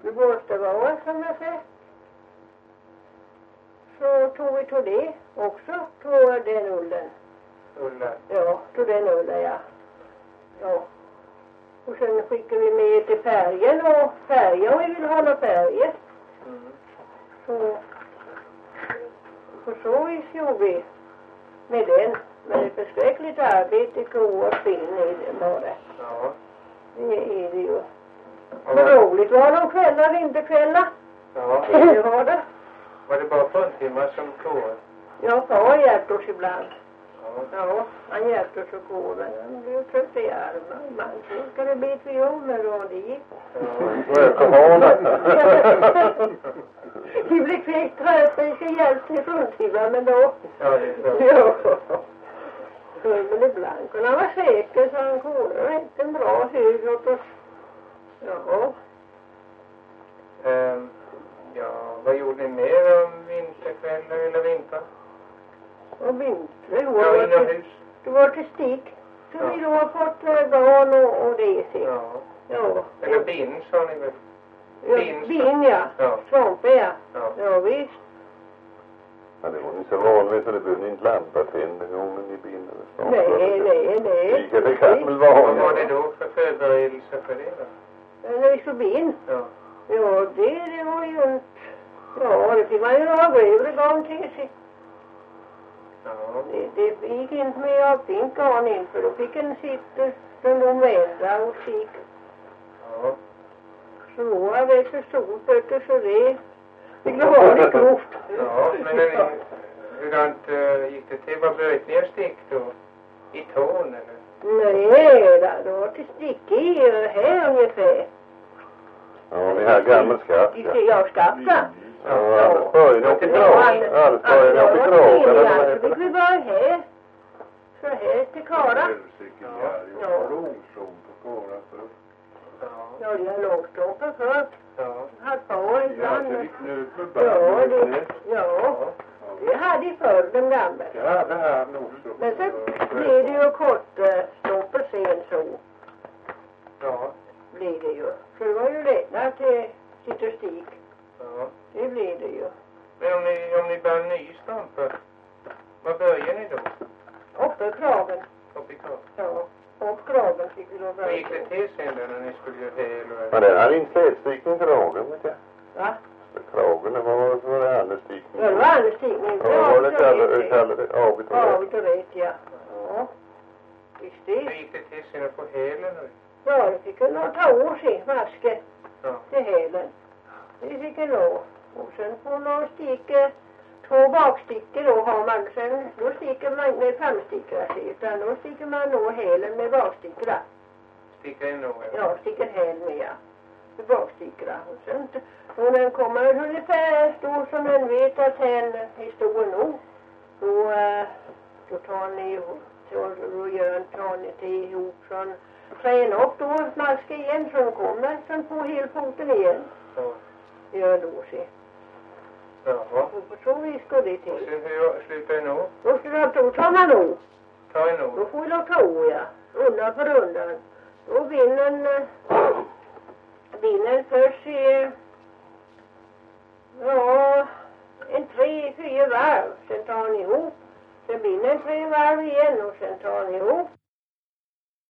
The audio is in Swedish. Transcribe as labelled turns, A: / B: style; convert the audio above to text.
A: det måste vara som jag säger. Så tog vi till det också, tog den ullen.
B: Ullen?
A: Ja, tog den ullen, ja. Ja. Och sen skickade vi med till färgen och färger, vi vill ha några färger. Så vis gjorde vi med den. Men det är förskräckligt arbete, gå och spinna i det bara.
B: Ja.
A: Det är det ju. Men roligt var de kvällar, vinterkvällar.
B: Ja.
A: Det var det.
B: Var det bara fruntimmar som kåren?
A: Ja, far hjälpte oss ibland.
B: Ja.
A: Han hjälpte oss att gå, men han blev trött i armen. Man ska det bli violer och det gick. Vi blev kvickt trött, vi ska hjälpa till fruntimmar, men då...
B: Ja, det är så.
A: Ja. Men ibland kunde han vara säker så han kunde rätt en bra hög åt oss. Ja.
B: Ja, vad gjorde ni mer om vinterkvällar eller vintern?
A: Och vinter,
B: Ja, inomhus.
A: det var till stik. Så vi då har fått garn och det sig.
B: Ja.
A: Ja.
B: Eller bin sa ni väl?
A: Bin, ja.
B: Ja.
A: Svampe, ja.
B: Ja.
A: Ja, visst.
C: Ja, det var ni så vanligt så det behövde inte lampa tänder gången i bin eller så.
A: Nej.
C: Lika det kan väl vara.
B: Vad var det då för förberedelse för det då?
A: När vi såg bin.
B: Ja.
A: Ja, det var ju inte... Ja, det fick man ju ha över garn till sig.
B: Ja.
A: Det gick inte med av fint garn in, för då fick en sitta som de vända och kik.
B: Ja.
A: Så då var det så stort, så det fick ha det grovt.
B: Ja, men hur gick det till? Vad bröt ni en stick då? I tån eller?
A: Nej, det var till stick i här ungefär.
C: Ja, ni har gammal skatt.
A: Ja, skatta.
C: Ja, Anders började upp i kragen. Anders började upp i kragen.
A: Så fick vi börja här. Så här till Kara. Ja, det är långstråkar förr.
B: Ja.
A: Hade på ibland. Ja,
B: Ja.
A: det hade ju förr den gamla.
C: Ja, det här nog så.
A: Men så blir det ju kortstoppar sen så.
B: Ja.
A: Blir det ju. För det var ju lättare till sitt och stik.
B: Ja.
A: Det blir det ju.
B: Men om ni börjar nystampa, vad börjar ni då?
A: Uppe i kragen.
B: Upp i kragen?
A: Ja, upp kragen fick vi då
B: Vad
A: börja.
B: gick det till sen då när ni skulle göra det eller?
C: Men det hade inte slätstickning kragen, vet jag.
A: Va?
C: Kragen, det var det andra stickning.
A: Ja, det var andra stickning.
C: Ja, vad det kallade avigt och rätt.
A: Avigt och rätt, ja. Ja. Visst
B: Hur
A: det.
B: gick det till sen att få hälen nu?
A: Ja, det fick en ta år sig, maske
B: Ja.
A: till hälen. Det fick en lov. Och sen får man sticka 2 bakstickor då har man. Sen då sticker man inte med framstickor utan då sticker man nog hälen med bakstickorna.
B: Sticka in nog eller?
A: Ja, sticker häl med, ja. Med bakstickorna. Och sen och den kommer ungefär stor som den vet att hälen är stor nog. Då tar ni och tar ni till ihop sån. Träna upp då maska igen så den kommer. Sen på helfoten igen.
B: Ja.
A: Gör då se.
B: Jaha.
A: Och på så vis går det
B: Och
A: till.
B: sen hur slutar det nog?
A: Då tar man nog.
B: Ta en
A: Då
B: nog.
A: får vi då ta ja. Undan för undan. Då vinner först en 3-4 varv. Sen tar ni ihop. Sen vinner 3 varv igen och sen tar ni ihop.